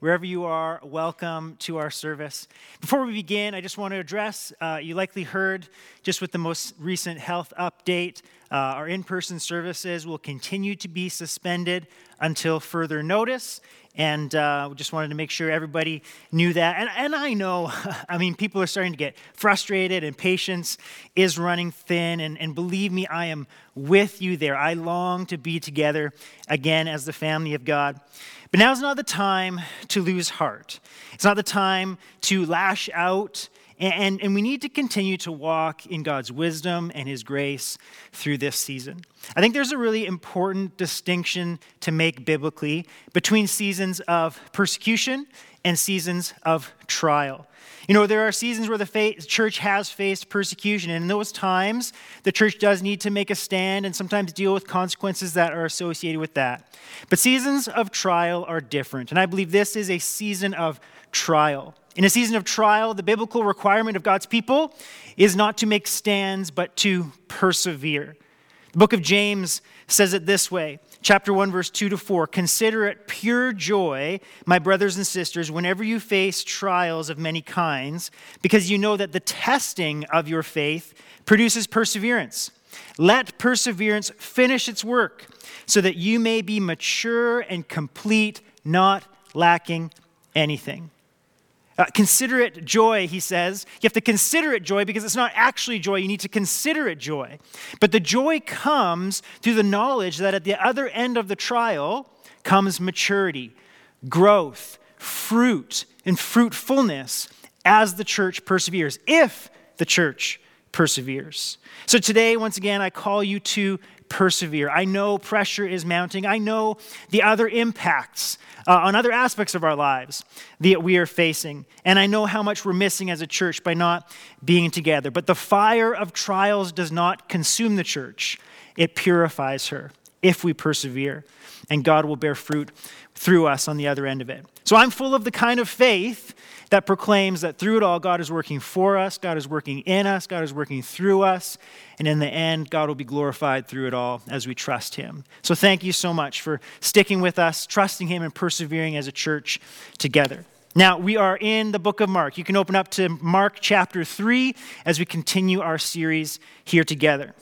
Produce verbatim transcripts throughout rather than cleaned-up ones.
Wherever you are, welcome to our service. Before we begin, I just want to address, uh, you likely heard just with the most recent health update, uh, our in-person services will continue to be suspended until further notice. And uh, we just wanted to make sure everybody knew that. And, and I know, I mean, people are starting to get frustrated and patience is running thin. And, and believe me, I am with you there. I long to be together again as the family of God. But now's not the time to lose heart. It's not the time to lash out. And, and we need to continue to walk in God's wisdom and His grace through this season. I think there's a really important distinction to make biblically between seasons of persecution and seasons of trial. You know, there are seasons where the faith, church has faced persecution, and in those times, the church does need to make a stand and sometimes deal with consequences that are associated with that. But seasons of trial are different, and I believe this is a season of trial. In a season of trial, the biblical requirement of God's people is not to make stands, but to persevere. The book of James says it this way, chapter one, verse two to four, "Consider it pure joy, my brothers and sisters, whenever you face trials of many kinds, because you know that the testing of your faith produces perseverance. Let perseverance finish its work, so that you may be mature and complete, not lacking anything." Uh, consider it joy, he says. You have to consider it joy because it's not actually joy. You need to consider it joy. But the joy comes through the knowledge that at the other end of the trial comes maturity, growth, fruit, and fruitfulness as the church perseveres, if the church perseveres. So today, once again, I call you to persevere. I know pressure is mounting. I know the other impacts uh, on other aspects of our lives that we are facing. And I know how much we're missing as a church by not being together. But the fire of trials does not consume the church. It purifies her if we persevere. And God will bear fruit through us on the other end of it. So I'm full of the kind of faith that proclaims that through it all, God is working for us, God is working in us, God is working through us, and in the end, God will be glorified through it all as we trust Him. So thank you so much for sticking with us, trusting Him, and persevering as a church together. Now, we are in the book of Mark. You can open up to Mark chapter three as we continue our series here together.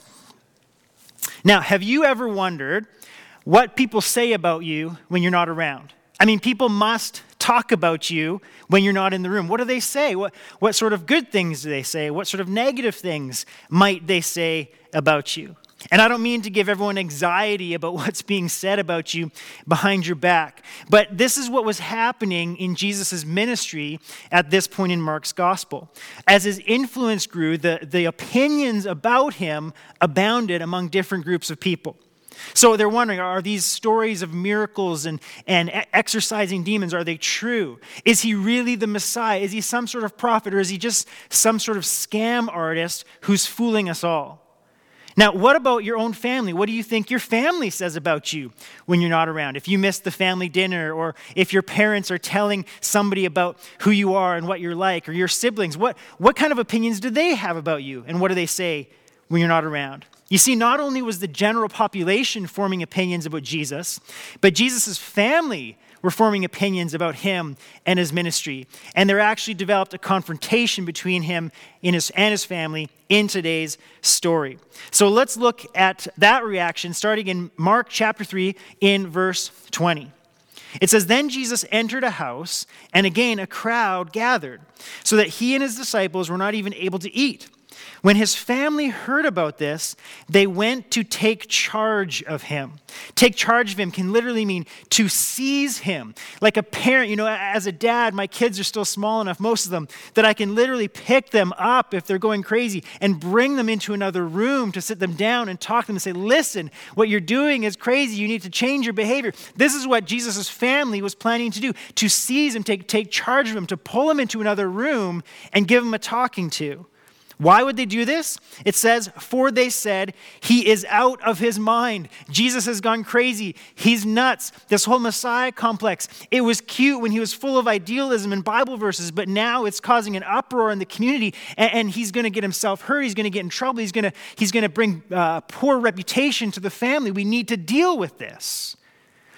Now, have you ever wondered what people say about you when you're not around? I mean, people must talk about you when you're not in the room. What do they say? What, what sort of good things do they say? What sort of negative things might they say about you? And I don't mean to give everyone anxiety about what's being said about you behind your back, but this is what was happening in Jesus' ministry at this point in Mark's gospel. As his influence grew, the, the opinions about him abounded among different groups of people. So they're wondering, are these stories of miracles and, and exorcising demons, are they true? Is he really the Messiah? Is he some sort of prophet, or is he just some sort of scam artist who's fooling us all? Now, what about your own family? What do you think your family says about you when you're not around? If you miss the family dinner, or if your parents are telling somebody about who you are and what you're like, or your siblings, what, what kind of opinions do they have about you? And what do they say when you're not around? You see, not only was the general population forming opinions about Jesus, but Jesus' family were forming opinions about him and his ministry. And there actually developed a confrontation between him and his, and his family in today's story. So let's look at that reaction starting in Mark chapter three in verse twenty. It says, "Then Jesus entered a house, and again a crowd gathered, so that he and his disciples were not even able to eat. When his family heard about this, they went to take charge of him." Take charge of him can literally mean to seize him. Like a parent, you know, as a dad, my kids are still small enough, most of them, that I can literally pick them up if they're going crazy and bring them into another room to sit them down and talk to them and say, "Listen, what you're doing is crazy. You need to change your behavior." This is what Jesus' family was planning to do, to seize him, take, take charge of him, to pull him into another room and give him a talking to. Why would they do this? It says, "For they said, he is out of his mind. Jesus has gone crazy. He's nuts." This whole Messiah complex, it was cute when he was full of idealism and Bible verses, but now it's causing an uproar in the community, and, and he's going to get himself hurt. He's going to get in trouble. He's going to, he's going to bring uh, poor reputation to the family. We need to deal with this.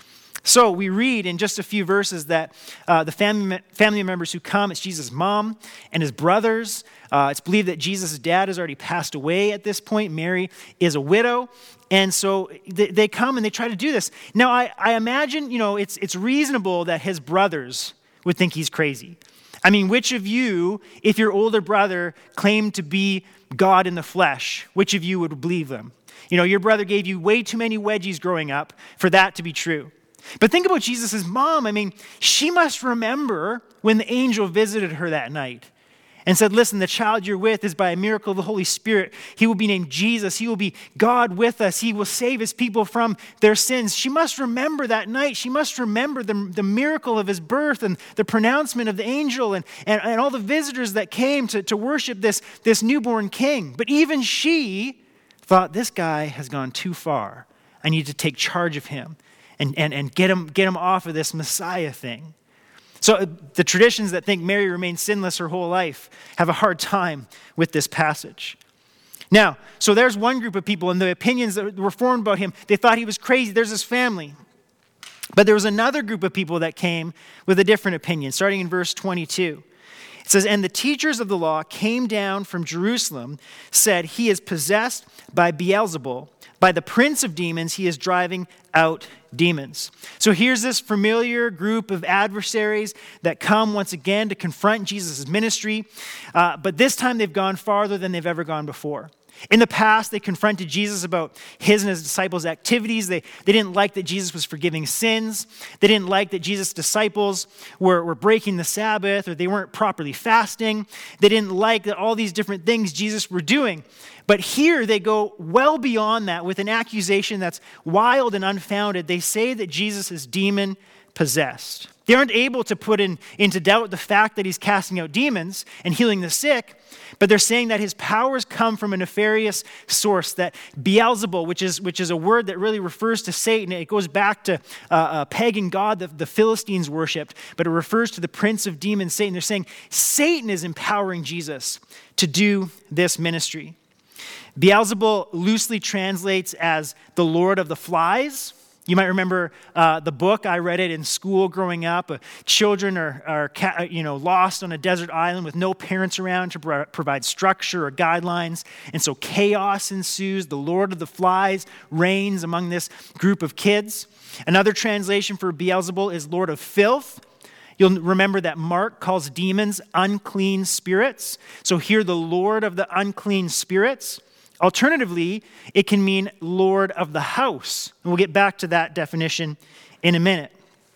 So we read in just a few verses that uh, the family, family members who come, it's Jesus' mom and his brothers. Uh, it's believed that Jesus' dad has already passed away at this point. Mary is a widow. And so they, they come and they try to do this. Now, I, I imagine, you know, it's, it's reasonable that his brothers would think he's crazy. I mean, which of you, if your older brother claimed to be God in the flesh, which of you would believe them? You know, your brother gave you way too many wedgies growing up for that to be true. But think about Jesus' mom. I mean, she must remember when the angel visited her that night and said, listen, the child you're with is by a miracle of the Holy Spirit. He will be named Jesus. He will be God with us. He will save his people from their sins. She must remember that night. She must remember the, the miracle of his birth and the pronouncement of the angel and, and, and all the visitors that came to, to worship this, this newborn king. But even she thought, this guy has gone too far. I need to take charge of him and, and, and get him, get him off of this Messiah thing. So the traditions that think Mary remained sinless her whole life have a hard time with this passage. Now, so there's one group of people, and the opinions that were formed about him, they thought he was crazy. There's his family. But there was another group of people that came with a different opinion, starting in verse twenty-two. It says, and the teachers of the law came down from Jerusalem, said, he is possessed by Beelzebul. By the prince of demons, he is driving out demons. So here's this familiar group of adversaries that come once again to confront Jesus' ministry. Uh, but this time they've gone farther than they've ever gone before. In the past, they confronted Jesus about his and his disciples' activities. They, they didn't like that Jesus was forgiving sins. They didn't like that Jesus' disciples were, were breaking the Sabbath, or they weren't properly fasting. They didn't like that all these different things Jesus were doing. But here they go well beyond that with an accusation that's wild and unfounded. They say that Jesus is demon possessed. They aren't able to put in, into doubt the fact that he's casting out demons and healing the sick, but they're saying that his powers come from a nefarious source, that Beelzebul, which is, which is a word that really refers to Satan. It goes back to uh, a pagan god that the Philistines worshipped, but it refers to the prince of demons, Satan. They're saying Satan is empowering Jesus to do this ministry. Beelzebul loosely translates as the Lord of the Flies. You might remember uh, the book. I read it in school growing up. Uh, children are, are ca- you know, lost on a desert island with no parents around to pro- provide structure or guidelines. And so chaos ensues. The Lord of the Flies reigns among this group of kids. Another translation for Beelzebul is Lord of Filth. You'll remember that Mark calls demons unclean spirits. So here the Lord of the unclean spirits. Alternatively, it can mean Lord of the house. And we'll get back to that definition in a minute.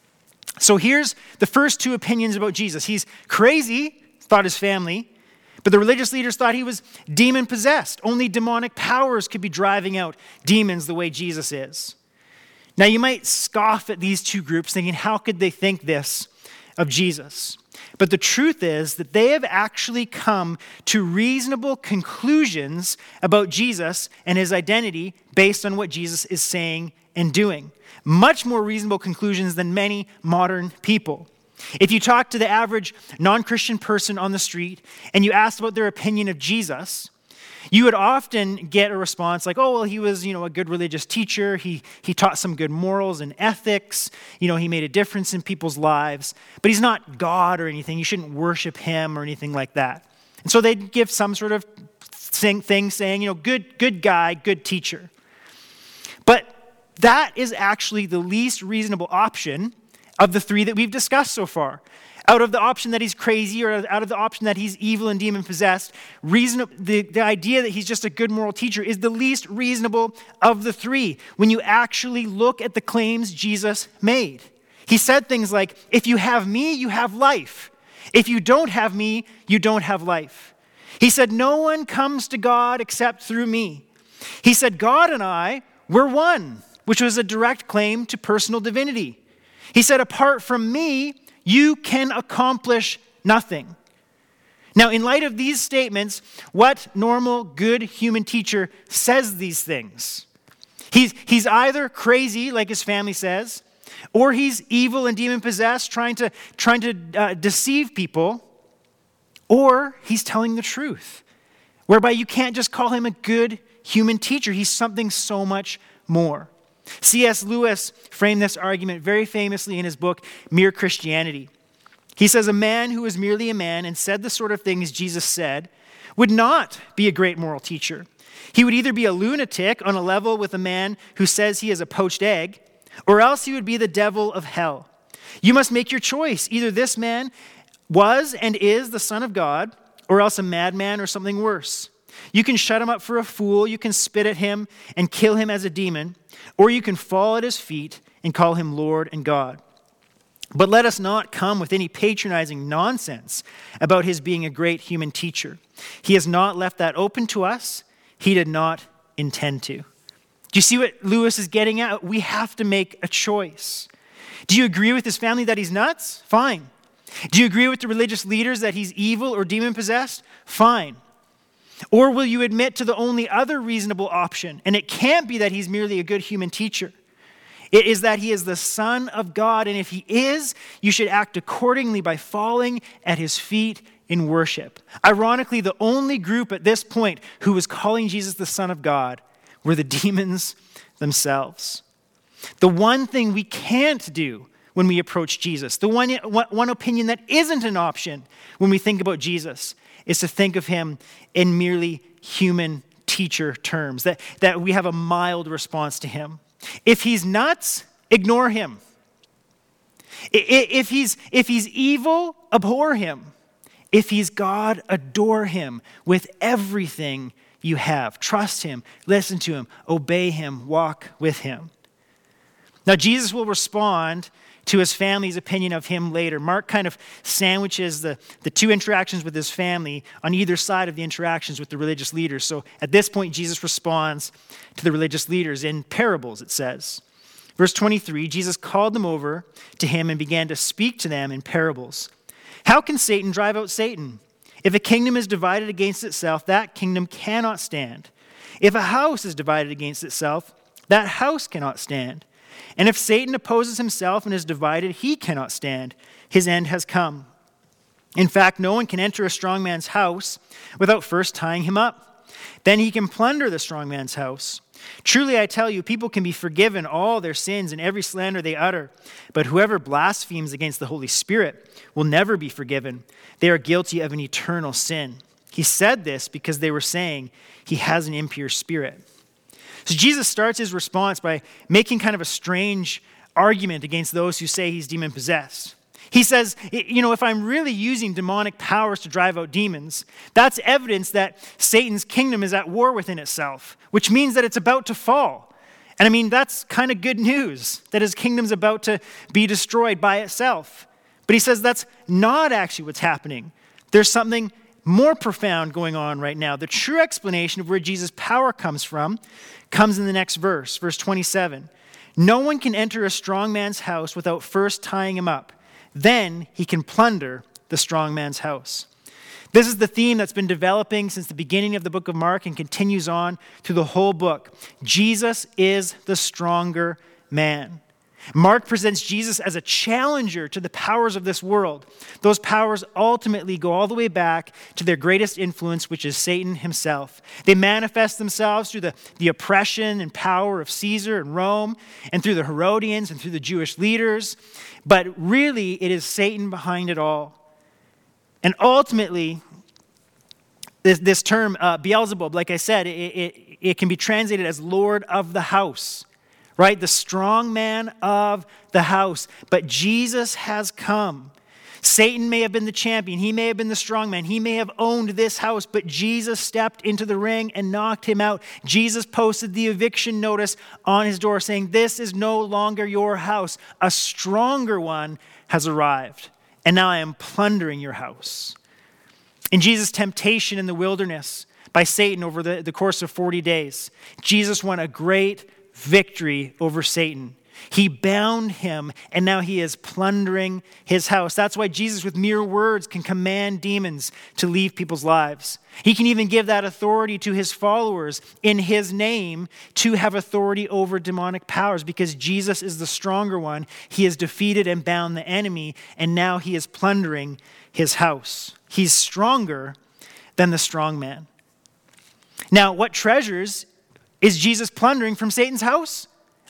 So here's the first two opinions about Jesus. He's crazy, thought his family, but the religious leaders thought he was demon-possessed. Only demonic powers could be driving out demons the way Jesus is. Now, you might scoff at these two groups thinking, how could they think this of Jesus? But the truth is that they have actually come to reasonable conclusions about Jesus and his identity based on what Jesus is saying and doing. Much more reasonable conclusions than many modern people. If you talk to the average non-Christian person on the street and you ask about their opinion of Jesus, you would often get a response like, oh, well, he was, you know, a good religious teacher. He he taught some good morals and ethics. You know, he made a difference in people's lives. But he's not God or anything. You shouldn't worship him or anything like that. And so they'd give some sort of thing saying, you know, good, good guy, good teacher. But that is actually the least reasonable option of the three that we've discussed so far. Out of the option that he's crazy or out of the option that he's evil and demon-possessed, reason, the, the idea that he's just a good moral teacher is the least reasonable of the three when you actually look at the claims Jesus made. He said things like, if you have me, you have life. If you don't have me, you don't have life. He said, no one comes to God except through me. He said, God and I, we're one, which was a direct claim to personal divinity. He said, apart from me, you can accomplish nothing. Now, in light of these statements, what normal, good human teacher says these things? He's, he's either crazy, like his family says, or he's evil and demon-possessed, trying to, trying to uh, deceive people, or he's telling the truth, whereby you can't just call him a good human teacher. He's something so much more. C S Lewis framed this argument very famously in his book, Mere Christianity. He says, a man who was merely a man and said the sort of things Jesus said would not be a great moral teacher. He would either be a lunatic on a level with a man who says he is a poached egg, or else he would be the devil of hell. You must make your choice. Either this man was and is the Son of God, or else a madman or something worse. You can shut him up for a fool, you can spit at him and kill him as a demon, or you can fall at his feet and call him Lord and God. But let us not come with any patronizing nonsense about his being a great human teacher. He has not left that open to us. He did not intend to. Do you see what Lewis is getting at? We have to make a choice. Do you agree with his family that he's nuts? Fine. Do you agree with the religious leaders that he's evil or demon-possessed? Fine. Or will you admit to the only other reasonable option? And it can't be that he's merely a good human teacher. It is that he is the Son of God, and if he is, you should act accordingly by falling at his feet in worship. Ironically, the only group at this point who was calling Jesus the Son of God were the demons themselves. The one thing we can't do when we approach Jesus, the one, one opinion that isn't an option when we think about Jesus, is to think of him in merely human teacher terms, that, that we have a mild response to him. If he's nuts, ignore him. If he's, if he's evil, abhor him. If he's God, adore him with everything you have. Trust him, listen to him, obey him, walk with him. Now, Jesus will respond to his family's opinion of him later. Mark kind of sandwiches the, the two interactions with his family on either side of the interactions with the religious leaders. So at this point, Jesus responds to the religious leaders in parables, it says. Verse twenty-three, Jesus called them over to him and began to speak to them in parables. How can Satan drive out Satan? If a kingdom is divided against itself, that kingdom cannot stand. If a house is divided against itself, that house cannot stand. And if Satan opposes himself and is divided, he cannot stand. His end has come. In fact, no one can enter a strong man's house without first tying him up. Then he can plunder the strong man's house. Truly, I tell you, people can be forgiven all their sins and every slander they utter. But whoever blasphemes against the Holy Spirit will never be forgiven. They are guilty of an eternal sin. He said this because they were saying he has an impure spirit. So Jesus starts his response by making kind of a strange argument against those who say he's demon-possessed. He says, you know, if I'm really using demonic powers to drive out demons, that's evidence that Satan's kingdom is at war within itself, which means that it's about to fall. And I mean, that's kind of good news, that his kingdom's about to be destroyed by itself. But he says that's not actually what's happening. There's something more profound going on right now. The true explanation of where Jesus' power comes from comes in the next verse, verse twenty-seven. No one can enter a strong man's house without first tying him up. Then he can plunder the strong man's house. This is the theme that's been developing since the beginning of the book of Mark and continues on through the whole book. Jesus is the stronger man. Mark presents Jesus as a challenger to the powers of this world. Those powers ultimately go all the way back to their greatest influence, which is Satan himself. They manifest themselves through the, the oppression and power of Caesar and Rome, and through the Herodians and through the Jewish leaders. But really, it is Satan behind it all. And ultimately, this, this term, uh, Beelzebub, like I said, it, it, it can be translated as Lord of the house. Right? The strong man of the house. But Jesus has come. Satan may have been the champion. He may have been the strong man. He may have owned this house. But Jesus stepped into the ring and knocked him out. Jesus posted the eviction notice on his door saying, this is no longer your house. A stronger one has arrived. And now I am plundering your house. In Jesus' temptation in the wilderness by Satan over the, the course of forty days, Jesus won a great victory over Satan. He bound him, and now he is plundering his house. That's why Jesus, with mere words, can command demons to leave people's lives. He can even give that authority to his followers in his name to have authority over demonic powers, because Jesus is the stronger one. He has defeated and bound the enemy, and now he is plundering his house. He's stronger than the strong man. Now, what treasures is Jesus plundering from Satan's house?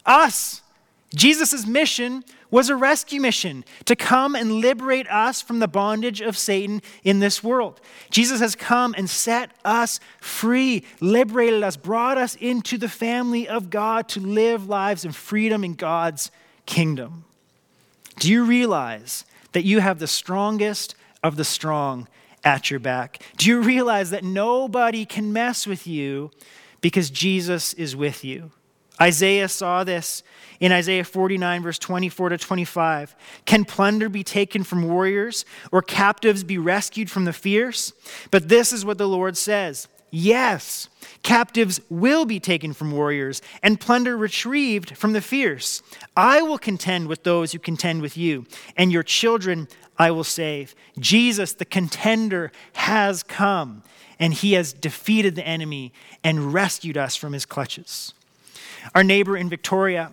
us. Jesus' mission was a rescue mission to come and liberate us from the bondage of Satan in this world. Jesus has come and set us free, liberated us, brought us into the family of God to live lives in freedom in God's kingdom. Do you realize that you have the strongest of the strong at your back? Do you realize that nobody can mess with you because Jesus is with you? Isaiah saw this in Isaiah forty-nine, verse twenty-four to twenty-five. Can plunder be taken from warriors, or captives be rescued from the fierce? But this is what the Lord says. Yes, captives will be taken from warriors, and plunder retrieved from the fierce. I will contend with those who contend with you, and your children I will save. Jesus, the contender, has come, and he has defeated the enemy and rescued us from his clutches. Our neighbor in Victoria,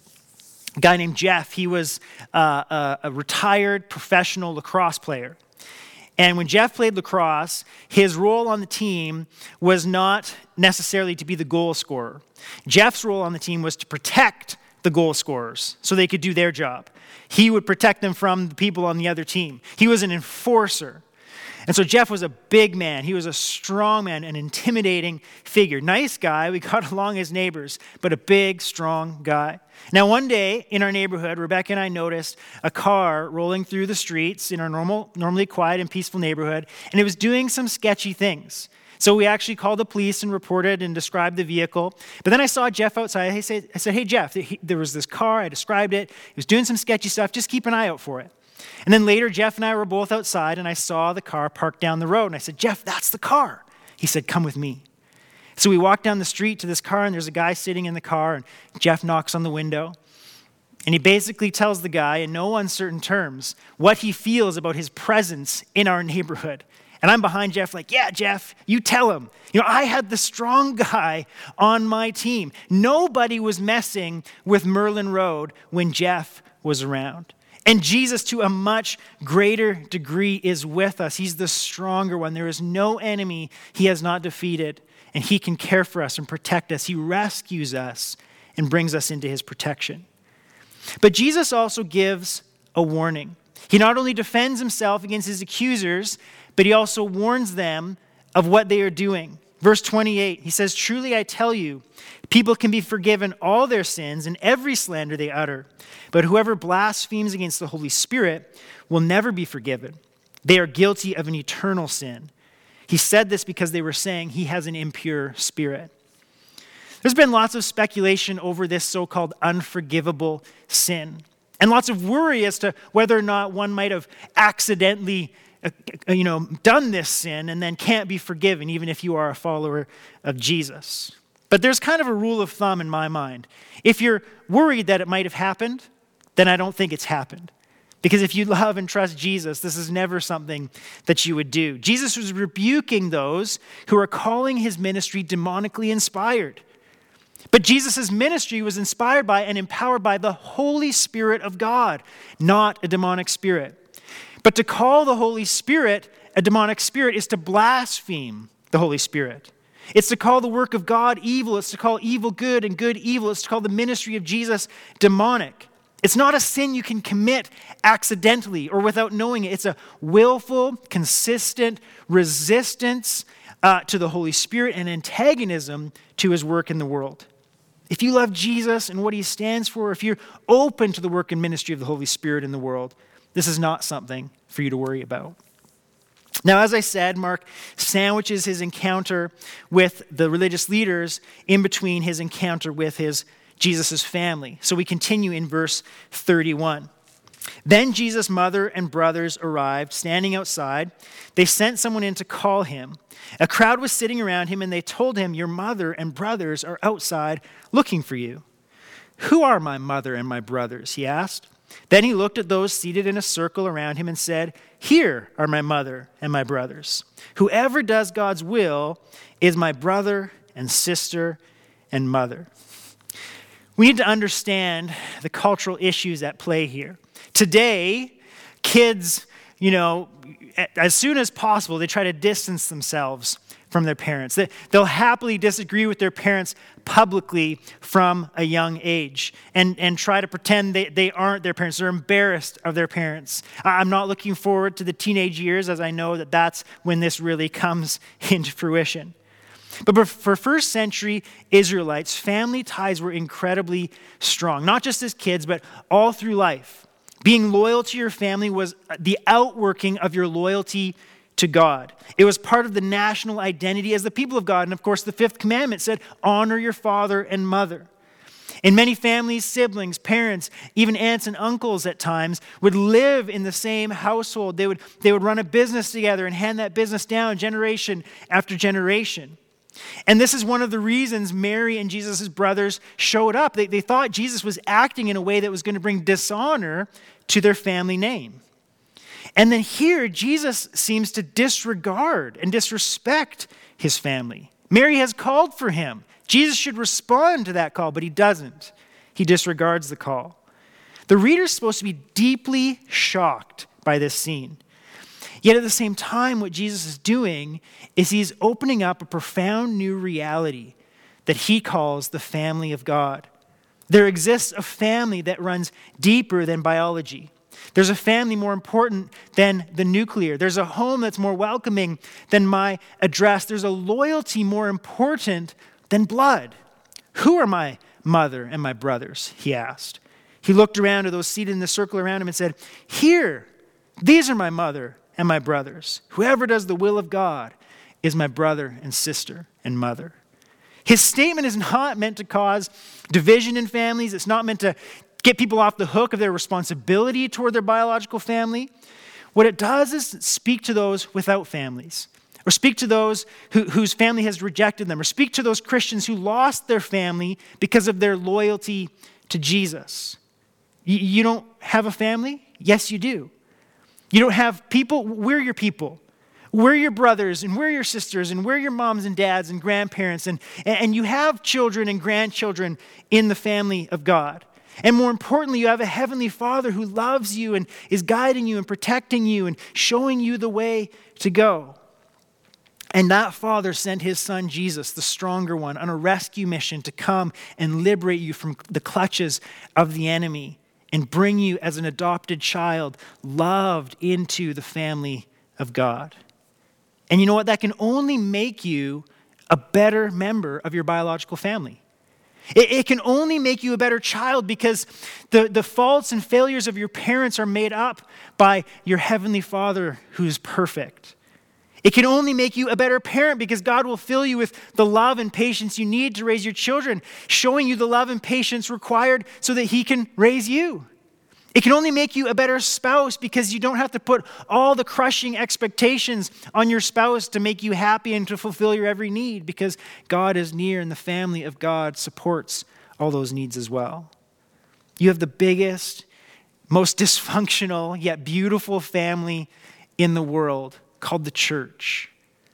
a guy named Jeff, he was uh, a, a retired professional lacrosse player. And when Jeff played lacrosse, his role on the team was not necessarily to be the goal scorer. Jeff's role on the team was to protect the goal scorers so they could do their job. He would protect them from the people on the other team. He was an enforcer. And so Jeff was a big man. He was a strong man, an intimidating figure. Nice guy. We got along as neighbors, but a big, strong guy. Now, one day in our neighborhood, Rebecca and I noticed a car rolling through the streets in our normal, normally quiet and peaceful neighborhood, and it was doing some sketchy things. So we actually called the police and reported and described the vehicle. But then I saw Jeff outside. I said, I said hey, Jeff, there was this car. I described it. It was doing some sketchy stuff. Just keep an eye out for it. And then later, Jeff and I were both outside, and I saw the car parked down the road. And I said, Jeff, that's the car. He said, come with me. So we walked down the street to this car, and there's a guy sitting in the car, and Jeff knocks on the window. And he basically tells the guy in no uncertain terms what he feels about his presence in our neighborhood. And I'm behind Jeff like, yeah, Jeff, you tell him. You know, I had the strong guy on my team. Nobody was messing with Merlin Road when Jeff was around. And Jesus, to a much greater degree, is with us. He's the stronger one. There is no enemy he has not defeated, and he can care for us and protect us. He rescues us and brings us into his protection. But Jesus also gives a warning. He not only defends himself against his accusers, but he also warns them of what they are doing. Verse twenty-eight, he says, truly I tell you, people can be forgiven all their sins and every slander they utter. But whoever blasphemes against the Holy Spirit will never be forgiven. They are guilty of an eternal sin. He said this because they were saying he has an impure spirit. There's been lots of speculation over this so-called unforgivable sin, and lots of worry as to whether or not one might have accidentally you know, done this sin and then can't be forgiven, even if you are a follower of Jesus. But there's kind of a rule of thumb in my mind. If you're worried that it might have happened, then I don't think it's happened. Because if you love and trust Jesus, this is never something that you would do. Jesus was rebuking those who are calling his ministry demonically inspired. But Jesus' ministry was inspired by and empowered by the Holy Spirit of God, not a demonic spirit. But to call the Holy Spirit a demonic spirit is to blaspheme the Holy Spirit. It's to call the work of God evil. It's to call evil good and good evil. It's to call the ministry of Jesus demonic. It's not a sin you can commit accidentally or without knowing it. It's a willful, consistent resistance uh, to the Holy Spirit and antagonism to his work in the world. If you love Jesus and what he stands for, if you're open to the work and ministry of the Holy Spirit in the world, this is not something for you to worry about. Now, as I said, Mark sandwiches his encounter with the religious leaders in between his encounter with his Jesus' family. So we continue in verse thirty-one. Then Jesus' mother and brothers arrived, standing outside. They sent someone in to call him. A crowd was sitting around him, and they told him, your mother and brothers are outside looking for you. Who are my mother and my brothers? He asked. Then he looked at those seated in a circle around him and said, here are my mother and my brothers. Whoever does God's will is my brother and sister and mother. We need to understand the cultural issues at play here. Today, kids, you know, as soon as possible, they try to distance themselves from their parents. They, they'll happily disagree with their parents publicly from a young age and, and try to pretend they, they aren't their parents. They're embarrassed of their parents. I'm not looking forward to the teenage years, as I know that that's when this really comes into fruition. But for first century Israelites, family ties were incredibly strong, not just as kids, but all through life. Being loyal to your family was the outworking of your loyalty to God. It was part of the national identity as the people of God. And of course, the fifth commandment said, honor your father and mother. In many families, siblings, parents, even aunts and uncles at times would live in the same household. They would, they would run a business together and hand that business down generation after generation. And this is one of the reasons Mary and Jesus' brothers showed up. They, they thought Jesus was acting in a way that was going to bring dishonor to their family name. And then here, Jesus seems to disregard and disrespect his family. Mary has called for him. Jesus should respond to that call, but he doesn't. He disregards the call. The reader's supposed to be deeply shocked by this scene. Yet at the same time, what Jesus is doing is he's opening up a profound new reality that he calls the family of God. There exists a family that runs deeper than biology. There's a family more important than the nuclear. There's a home that's more welcoming than my address. There's a loyalty more important than blood. Who are my mother and my brothers? He asked. He looked around to those seated in the circle around him and said, here, these are my mother and my brothers. Whoever does the will of God is my brother and sister and mother. His statement is not meant to cause division in families. It's not meant to get people off the hook of their responsibility toward their biological family. What it does is speak to those without families, or speak to those who, whose family has rejected them, or speak to those Christians who lost their family because of their loyalty to Jesus. You, you don't have a family? Yes, you do. You don't have people? We're your people. We're your brothers, and we're your sisters, and we're your moms and dads and grandparents, and, and you have children and grandchildren in the family of God. And more importantly, you have a heavenly Father who loves you and is guiding you and protecting you and showing you the way to go. And that Father sent his son Jesus, the stronger one, on a rescue mission to come and liberate you from the clutches of the enemy and bring you as an adopted child, loved into the family of God. And you know what? That can only make you a better member of your biological family. It, it can only make you a better child because the, the faults and failures of your parents are made up by your heavenly Father who's perfect. It can only make you a better parent because God will fill you with the love and patience you need to raise your children, showing you the love and patience required so that he can raise you. It can only make you a better spouse because you don't have to put all the crushing expectations on your spouse to make you happy and to fulfill your every need because God is near and the family of God supports all those needs as well. You have the biggest, most dysfunctional yet beautiful family in the world called the church.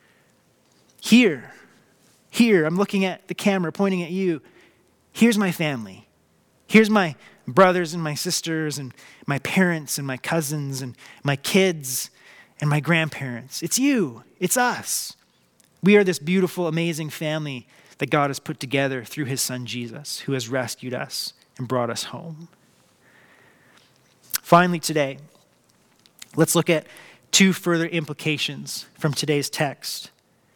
Here, here, I'm looking at the camera pointing at you. Here's my family. Here's my brothers and my sisters and my parents and my cousins and my kids and my grandparents. It's you. It's us. We are this beautiful, amazing family that God has put together through his son Jesus, who has rescued us and brought us home. Finally today, let's look at two further implications from today's text.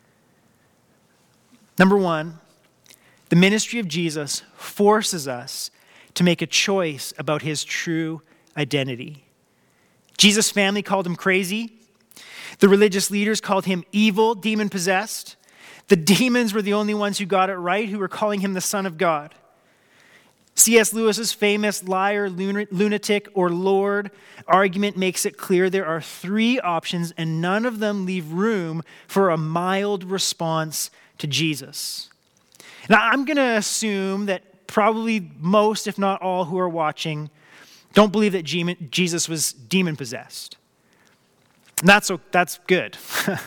Number one, the ministry of Jesus forces us to make a choice about his true identity. Jesus' family called him crazy. The religious leaders called him evil, demon-possessed. The demons were the only ones who got it right, who were calling him the Son of God. C S Lewis's famous liar, lunatic, or Lord argument makes it clear there are three options, and none of them leave room for a mild response to Jesus. Now, I'm going to assume that probably most, if not all, who are watching don't believe that Jesus was demon-possessed. And that's, that's good.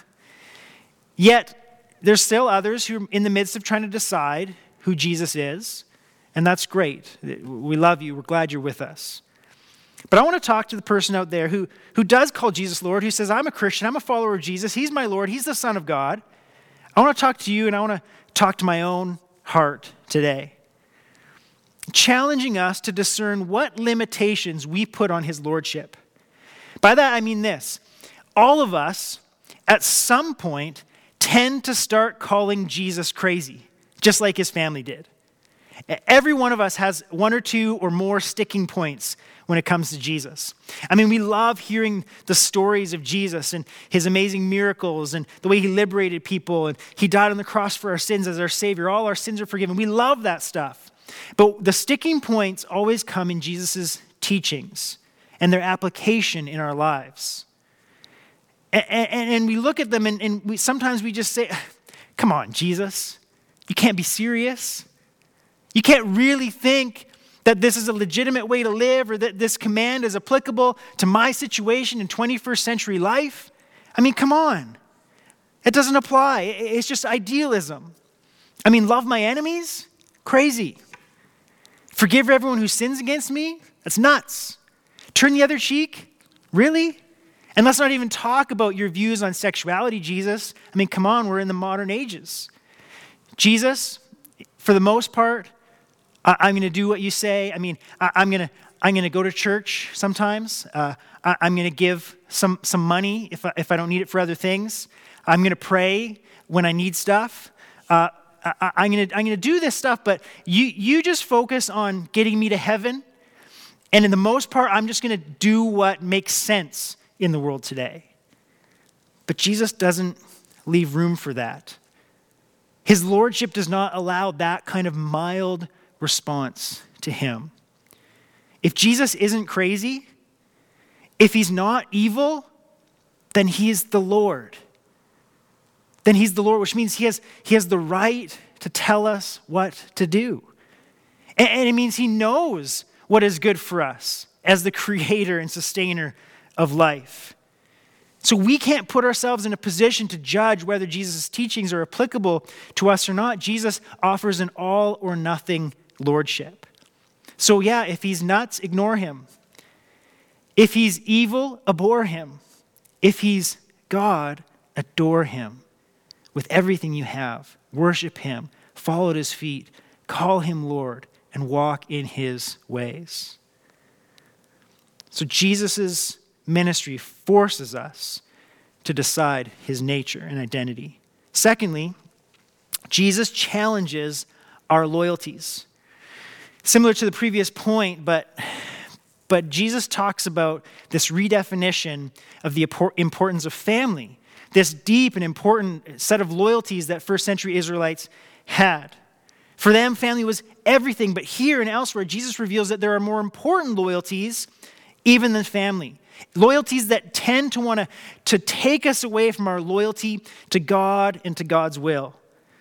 Yet, there's still others who are in the midst of trying to decide who Jesus is, and that's great. We love you. We're glad you're with us. But I want to talk to the person out there who, who does call Jesus Lord, who says, I'm a Christian, I'm a follower of Jesus, he's my Lord, he's the Son of God. I want to talk to you, and I want to talk to my own heart today, challenging us to discern what limitations we put on his lordship. By that, I mean this. All of us, at some point, tend to start calling Jesus crazy, just like his family did. Every one of us has one or two or more sticking points when it comes to Jesus. I mean, we love hearing the stories of Jesus and his amazing miracles and the way he liberated people, and he died on the cross for our sins as our Savior. All our sins are forgiven. We love that stuff. But the sticking points always come in Jesus' teachings and their application in our lives. And, and, and we look at them, and, and we, sometimes we just say, come on, Jesus, you can't be serious. You can't really think that this is a legitimate way to live, or that this command is applicable to my situation in twenty-first century life. I mean, come on. It doesn't apply. It's just idealism. I mean, love my enemies? Crazy. Forgive everyone who sins against me? That's nuts. Turn the other cheek? Really? And let's not even talk about your views on sexuality, Jesus. I mean, come on, we're in the modern ages. Jesus, for the most part, I'm going to do what you say. I mean, I'm going to I'm going to go to church sometimes. Uh, I'm going to give some some money if I, if I don't need it for other things. I'm going to pray when I need stuff. Uh, I, I'm going to I'm going to do this stuff, but you you just focus on getting me to heaven. And in the most part, I'm just going to do what makes sense in the world today. But Jesus doesn't leave room for that. His lordship does not allow that kind of mild response to him. If Jesus isn't crazy, if he's not evil, then he is the Lord. Then he's the Lord, which means he has, he has the right to tell us what to do. And, and it means he knows what is good for us as the creator and sustainer of life. So we can't put ourselves in a position to judge whether Jesus' teachings are applicable to us or not. Jesus offers an all or nothing lordship. So yeah, if he's nuts, ignore him. If he's evil, abhor him. If he's God, adore him with everything you have. Worship him, follow at his feet, call him Lord, and walk in his ways. So Jesus' ministry forces us to decide his nature and identity. Secondly, Jesus challenges our loyalties. Similar to the previous point, but, but Jesus talks about this redefinition of the importance of family, this deep and important set of loyalties that first century Israelites had. For them, family was everything, but here and elsewhere, Jesus reveals that there are more important loyalties even than family. Loyalties that tend to want to, to take us away from our loyalty to God and to God's will.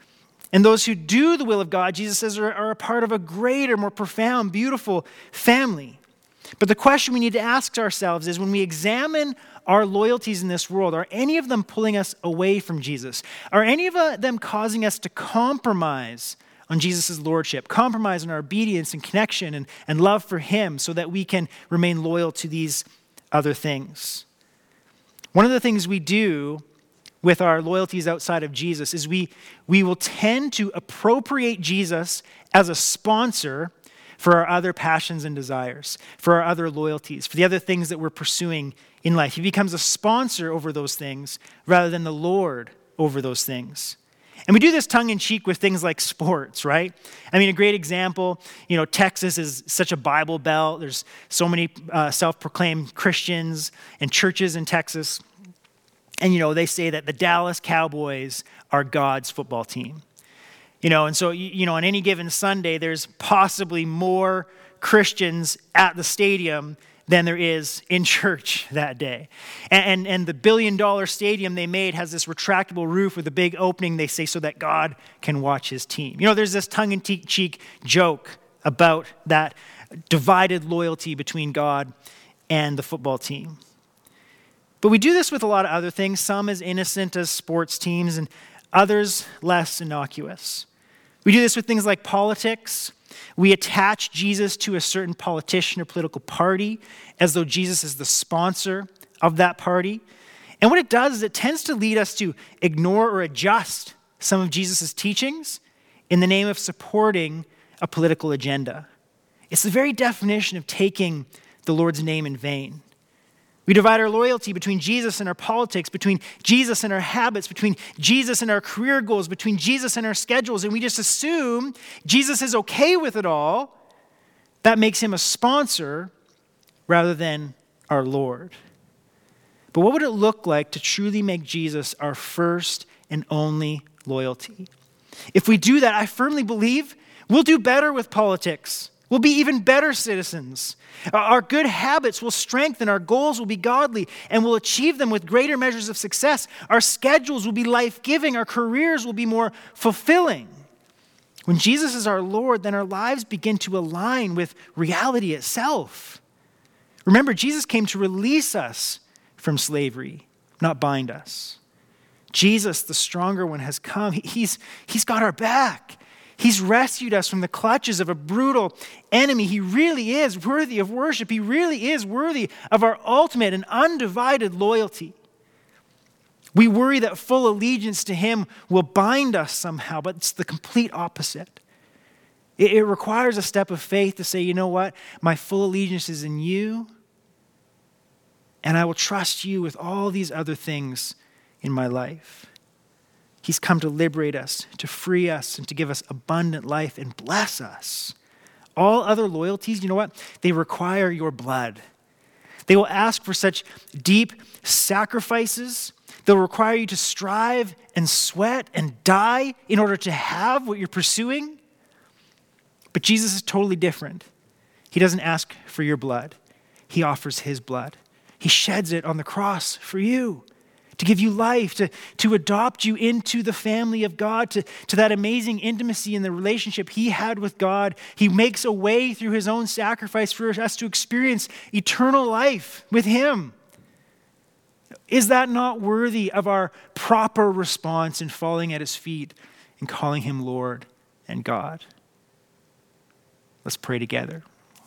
And those who do the will of God, Jesus says, are, are a part of a greater, more profound, beautiful family. But the question we need to ask ourselves is, when we examine our loyalties in this world, are any of them pulling us away from Jesus? Are any of them causing us to compromise on Jesus' lordship, compromise on our obedience and connection and, and love for him so that we can remain loyal to these other things? One of the things we do with our loyalties outside of Jesus is we, we will tend to appropriate Jesus as a sponsor for our other passions and desires, for our other loyalties, for the other things that we're pursuing in life. He becomes a sponsor over those things rather than the Lord over those things. And we do this tongue-in-cheek with things like sports, right? I mean, a great example, you know, Texas is such a Bible belt. There's so many uh, self-proclaimed Christians and churches in Texas. And, you know, they say that the Dallas Cowboys are God's football team. You know, and so, you know, on any given Sunday, there's possibly more Christians at the stadium than there is in church that day. And, and, and the billion-dollar stadium they made has this retractable roof with a big opening, they say, so that God can watch his team. You know, there's this tongue-in-cheek joke about that divided loyalty between God and the football team. But we do this with a lot of other things, some as innocent as sports teams and others less innocuous. We do this with things like politics We attach Jesus to a certain politician or political party as though Jesus is the sponsor of that party. And what it does is it tends to lead us to ignore or adjust some of Jesus' teachings in the name of supporting a political agenda. It's the very definition of taking the Lord's name in vain. We divide our loyalty between Jesus and our politics, between Jesus and our habits, between Jesus and our career goals, between Jesus and our schedules, and we just assume Jesus is okay with it all. That makes him a sponsor rather than our Lord. But what would it look like to truly make Jesus our first and only loyalty? If we do that, I firmly believe we'll do better with politics. We'll be even better citizens. Our good habits will strengthen, our goals will be godly, and we'll achieve them with greater measures of success. Our schedules will be life-giving, our careers will be more fulfilling. When Jesus is our Lord, then our lives begin to align with reality itself. Remember, Jesus came to release us from slavery, not bind us. Jesus, the stronger one, has come. He's, he's got our back. He's rescued us from the clutches of a brutal enemy. He really is worthy of worship. He really is worthy of our ultimate and undivided loyalty. We worry that full allegiance to him will bind us somehow, but it's the complete opposite. It, it requires a step of faith to say, you know what? My full allegiance is in you, and I will trust you with all these other things in my life. He's come to liberate us, to free us, and to give us abundant life and bless us. All other loyalties, you know what? They require your blood. They will ask for such deep sacrifices. They'll require you to strive and sweat and die in order to have what you're pursuing. But Jesus is totally different. He doesn't ask for your blood. He offers his blood. He sheds it on the cross for you, to give you life, to, to adopt you into the family of God, to, to that amazing intimacy in the relationship he had with God. He makes a way through his own sacrifice for us to experience eternal life with him. Is that not worthy of our proper response in falling at his feet and calling him Lord and God? Let's pray together.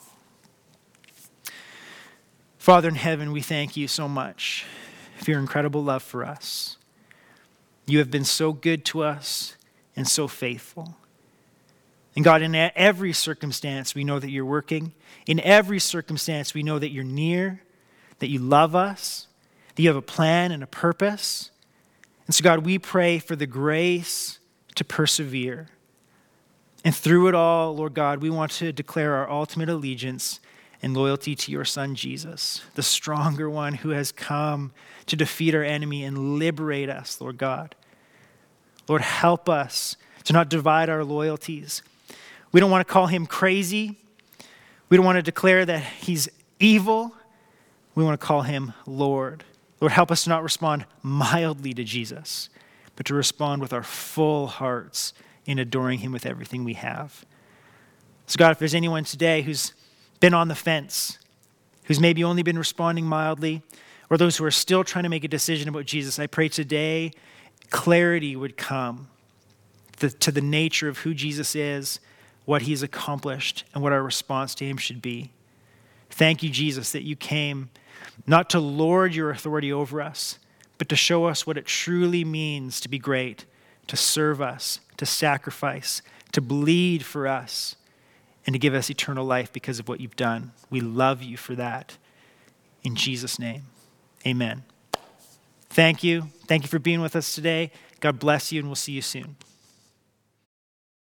Father in heaven, we thank you so much for your incredible love for us. You have been so good to us and so faithful. And God, in every circumstance, we know that you're working. In every circumstance, we know that you're near, that you love us, that you have a plan and a purpose. And so, God, we pray for the grace to persevere. And through it all, Lord God, we want to declare our ultimate allegiance and loyalty to your Son, Jesus, the stronger one who has come to defeat our enemy and liberate us, Lord God. Lord, help us to not divide our loyalties. We don't want to call him crazy. We don't want to declare that he's evil. We want to call him Lord. Lord, help us to not respond mildly to Jesus, but to respond with our full hearts in adoring him with everything we have. So God, if there's anyone today who's been on the fence, who's maybe only been responding mildly, or those who are still trying to make a decision about Jesus, I pray today clarity would come to, to the nature of who Jesus is, what he's accomplished, and what our response to him should be. Thank you, Jesus, that you came not to lord your authority over us, but to show us what it truly means to be great, to serve us, to sacrifice, to bleed for us, and to give us eternal life because of what you've done. We love you for that. In Jesus' name, amen. Thank you. Thank you for being with us today. God bless you, and we'll see you soon.